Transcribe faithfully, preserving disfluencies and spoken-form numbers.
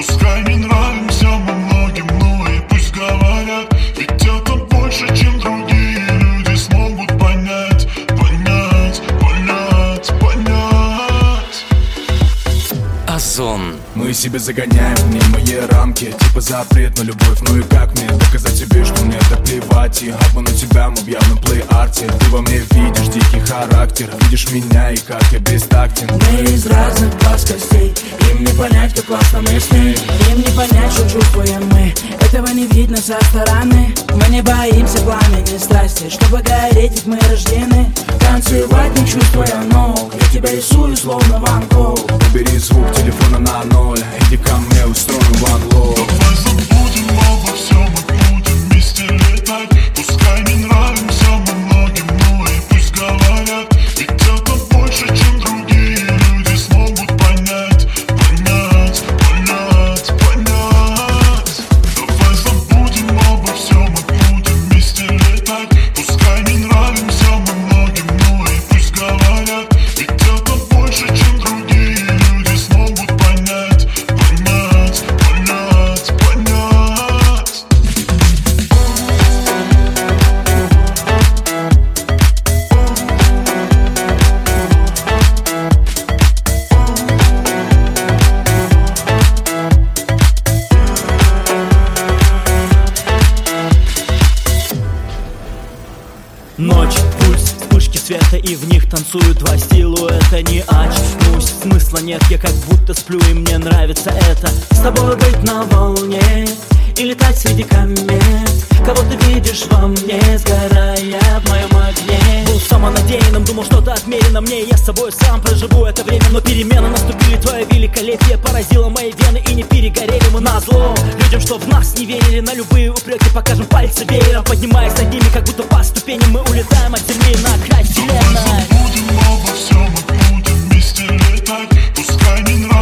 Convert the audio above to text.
Пускай не нравимся мы многим, ну и пусть говорят. Ведь это больше, чем другие люди смогут понять. Понять, понять, понять. Озон. Мы себя загоняем в немые рамки, типа запрет на любовь. Ну и как мне доказать тебе, что мне так плевать? И обману тебя мы в явном плей-арте. Ты во мне видишь дикий характер, видишь меня и как я бестактен. Мы из разных плоскостей, им не понять, как классно мы с ней. Им не понять, что чувствуем мы, этого не видно со стороны. Мы не боимся пламени страсти, чтобы гореть, ведь мы рождены. Танцевать не чувствуя ног, я тебя рисую словно Ван Гог. Убери звук телефона на ноль, иди ко мне, устроим ван-лог. Давай забудем обо всем и будем вместе летать. Пускай не нравимся мы многим, ну и пусть говорят. Ведь это больше, чем другие люди смогут понять. Понять, понять, понять. Давай забудем обо всем и будем вместе летать. Пускай не нравимся мы многим, ну и пусть говорят. Ведь это больше, чем другие люди смогут понять. Понять, понять, понять. Ночь, пульс, вспышки света, и в них танцуют два силуэта. Не очнусь, смысла нет, я как будто сплю, и мне нравится это. С тобой быть на волне и летать среди комет. Кого ты видишь во мне, сгорая в моем огне. Был самонадеянным, думал, что-то отмерено мне, и я с собой сам проживу это время. Но перемены наступили, твое великолепие поразило мои вены, и не перегорели мы назло людям, что в нас не верили. На любые упреки покажем пальцы веером, поднимаясь над ними, как будто по ступеням мы улетаем от земли на край вселенной. Давай забудем обо всем и будем вместе летать. Пускай не нравится